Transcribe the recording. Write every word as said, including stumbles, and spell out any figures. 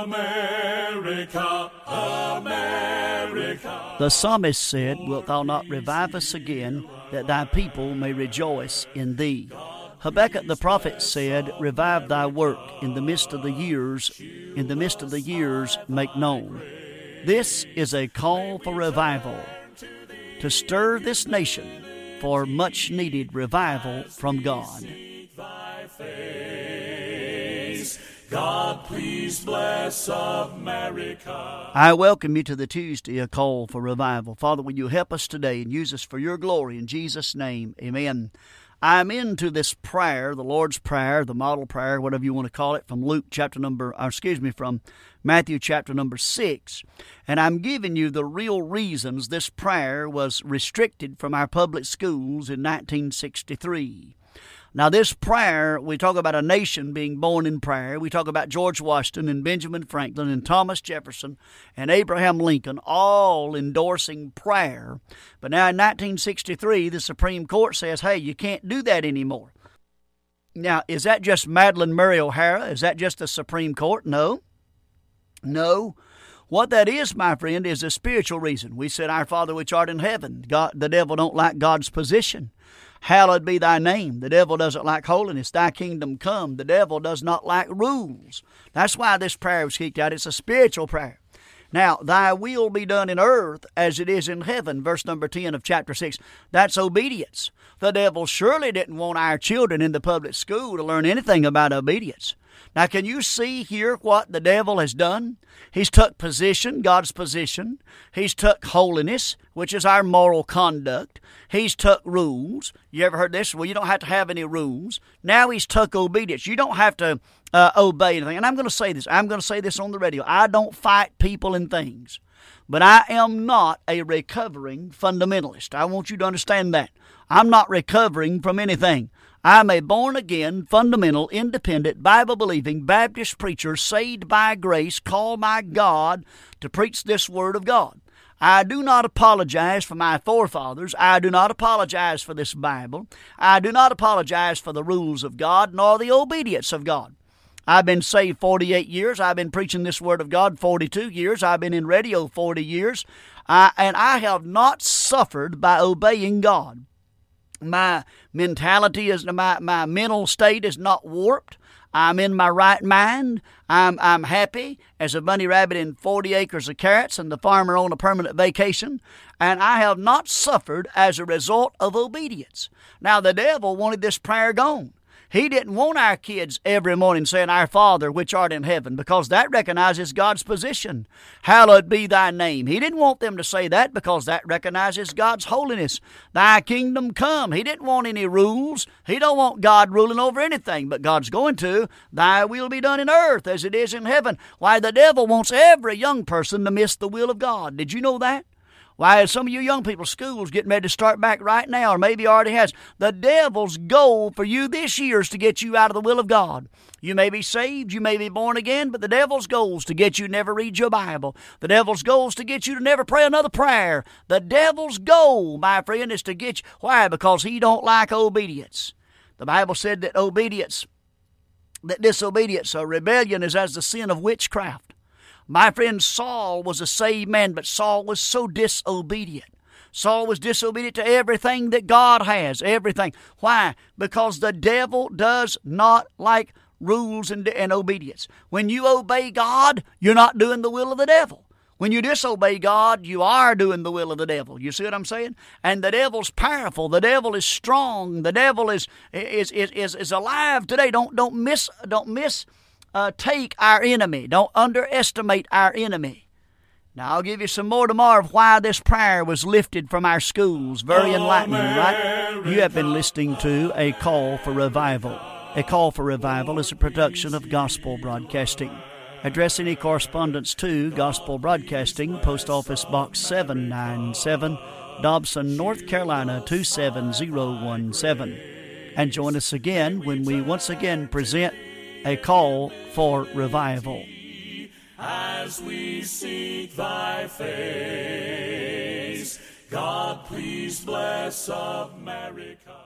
America, America. The psalmist said, Wilt thou not revive us again, that thy people may rejoice in thee? Habakkuk the prophet said, Revive thy work in the midst of the years, in the midst of the years make known. This is a call for revival, to stir this nation for much needed revival from God. God, please bless America. I welcome you to the Tuesday, a call for revival. Father, will you help us today and use us for your glory? In Jesus' name, amen. I'm into this prayer, the Lord's Prayer, the model prayer, whatever you want to call it, from Luke chapter number, or excuse me, from Matthew chapter number six. And I'm giving you the real reasons this prayer was restricted from our public schools in nineteen sixty-three. Now, this prayer, we talk about a nation being born in prayer. We talk about George Washington and Benjamin Franklin and Thomas Jefferson and Abraham Lincoln all endorsing prayer. But now in nineteen sixty-three, the Supreme Court says, hey, you can't do that anymore. Now, is that just Madalyn Murray O'Hara? Is that just the Supreme Court? No. No. What that is, my friend, is a spiritual reason. We said, Our Father which art in heaven. God, the devil don't like God's position. Hallowed be thy name. The devil doesn't like holiness. Thy kingdom come. The devil does not like rules. That's why this prayer was kicked out. It's a spiritual prayer. Now, thy will be done in earth as it is in heaven, verse number ten of chapter six. That's obedience. The devil surely didn't want our children in the public school to learn anything about obedience. Now, can you see here what the devil has done? He's took position, God's position. He's took holiness, which is our moral conduct. He's took rules. You ever heard this? Well, you don't have to have any rules. Now he's took obedience. You don't have to uh, obey anything. And I'm going to say this. I'm going to say this on the radio. I don't fight people and things. But I am not a recovering fundamentalist. I want you to understand that. I'm not recovering from anything. I'm a born-again, fundamental, independent, Bible-believing Baptist preacher saved by grace, called by God to preach this Word of God. I do not apologize for my forefathers. I do not apologize for this Bible. I do not apologize for the rules of God nor the obedience of God. I've been saved forty-eight years. I've been preaching this Word of God forty-two years. I've been in radio forty years. I, and I have not suffered by obeying God. My mentality is, my, my mental state is not warped. I'm in my right mind. I'm I'm happy as a bunny rabbit in forty acres of carrots and the farmer on a permanent vacation. And I have not suffered as a result of obedience. Now, the devil wanted this prayer gone. He didn't want our kids every morning saying, Our Father which art in heaven, because that recognizes God's position. Hallowed be thy name. He didn't want them to say that because that recognizes God's holiness. Thy kingdom come. He didn't want any rules. He don't want God ruling over anything, but God's going to. Thy will be done in earth as it is in heaven. Why, the devil wants every young person to miss the will of God. Did you know that? Why, some of you young people, school's getting ready to start back right now, or maybe already has. The devil's goal for you this year is to get you out of the will of God. You may be saved, you may be born again, but the devil's goal is to get you to never read your Bible. The devil's goal is to get you to never pray another prayer. The devil's goal, my friend, is to get you. Why? Because he don't like obedience. The Bible said that obedience, that disobedience or rebellion is as the sin of witchcraft. My friend Saul was a saved man, but Saul was so disobedient. Saul was disobedient to everything that God has, everything. Why? Because the devil does not like rules and, and obedience. When you obey God, you're not doing the will of the devil. When you disobey God, you are doing the will of the devil. You see what I'm saying? And the devil's powerful. The devil is strong. The devil is is is is, is alive today. Don't don't miss don't miss. Uh, take our enemy. Don't underestimate our enemy. Now, I'll give you some more tomorrow of why this prayer was lifted from our schools. Very enlightening, right? You have been listening to A Call for Revival. A Call for Revival is a production of Gospel Broadcasting. Address any correspondence to Gospel Broadcasting, Post Office Box seven ninety-seven, Dobson, North Carolina two seven zero one seven. And join us again when we once again present A Call for Revival. As we seek thy face, God, please bless America.